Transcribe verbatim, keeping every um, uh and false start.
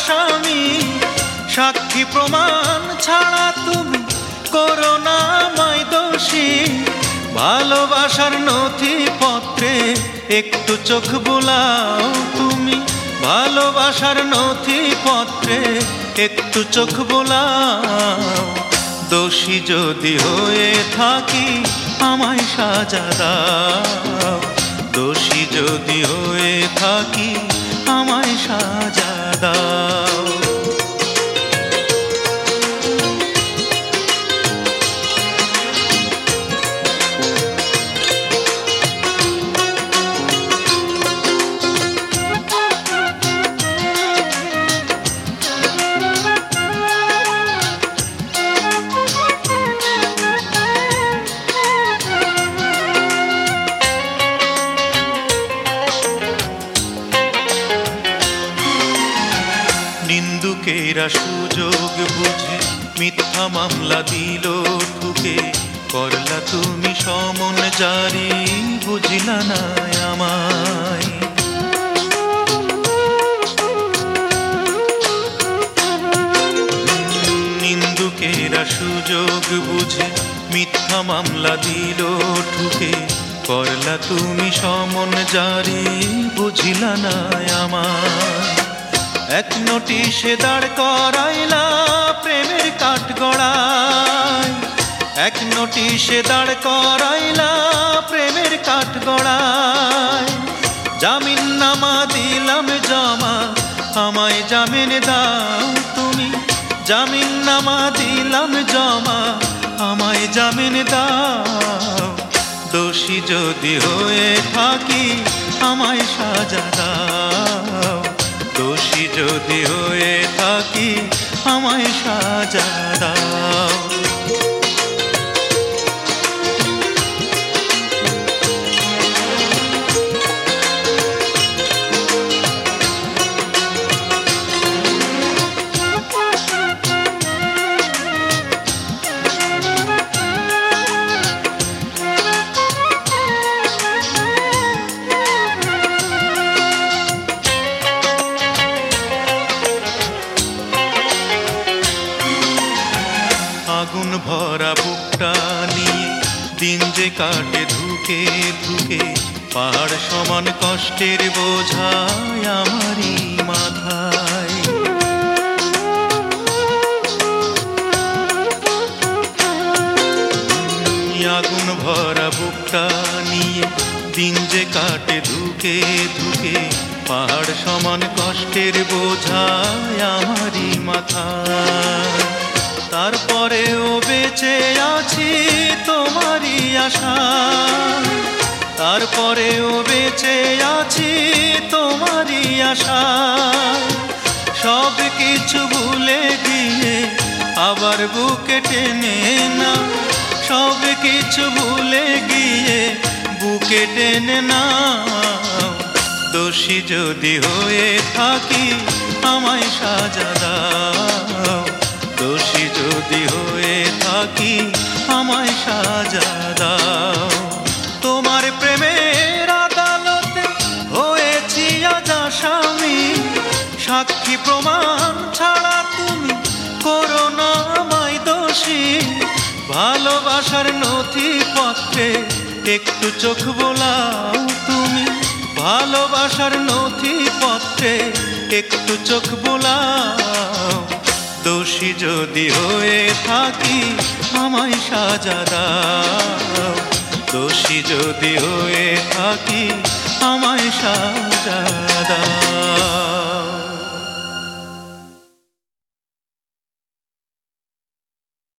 আসামি। সাক্ষী প্রমাণ ছাড়া তুমি করো না আমায় দোষী। ভালোবাসার নথিপত্রে একটু চোখ বোলাও তুমি। ভালোবাসার নথিপত্রে একটু চোখ বোলাও। দোষী যদি হয়ে থাকি আমায় সাজা দাও। দোষী যদি হয়ে থাকি আমায় সাজা দাও। নিন্দুকেরা সুযোগ বুঝে মিথ্যা মামলা দিল ঠুকে। করলা তুমি সমন জারি, বুঝিলা না আমায়। নিন্দুকেরা সুযোগ বুঝে মিথ্যা মামলা দিল ঠুকে। করলা তুমি সমন জারি, বুঝিলা না আমায়। এক নোটিশে দাঁড় করাইলা প্রেমের কাঠগড়ায়। এক নোটিশে দাঁড় করাইলা প্রেমের কাঠগড়ায়। জামিন নামা দিলাম জমা, আমায় জামিন দাও তুমি। জামিন নামা দিলাম জমা, আমায় জামিন দাও। দোষী যদি হয়ে থাকি আমায় সাজা দাও। দোষী যদি হয়ে থাকি আমায় সাজা দাও। আগুন ভরা বুকটা নিয়ে দিন যে কাটে ধুকে ধুকে। পাহাড় সমান কষ্টের বোঝায় আমারই মাথায়। আগুন ভরা বুকটা নিয়ে দিন যে কাটে ধুকে ধুকে। পাহাড় সমান কষ্টের বোঝায় আমারই মাথায়। তারপরেও বেঁচে আছি তোমারই আশায়। তারপরেও বেঁচে আছি তোমারই আশায়। সব কিছু ভুলে গিয়ে আবার বুকে টেনে না। সব কিছু ভুলে গিয়ে বুকে টেনে না। দোষী যদি হয়ে থাকি আমায় সাজা দাও। দোষী যদি হয়ে থাকি আমায় সাজা দাও। তোমার প্রেমের আদালতে হয়েছি আজ আসামি। সাক্ষী প্রমাণ ছাড়া তুমি করো না আমায় দোষী। ভালোবাসার নথিপত্রে একটু চোখ বোলাও তুমি। ভালোবাসার নথিপত্রে একটু চোখ বোলাও। দোষী যদি হয়ে থাকি আমায় সাজা দাও। দোষী যদি হয়ে থাকি আমায় সাজা দাও।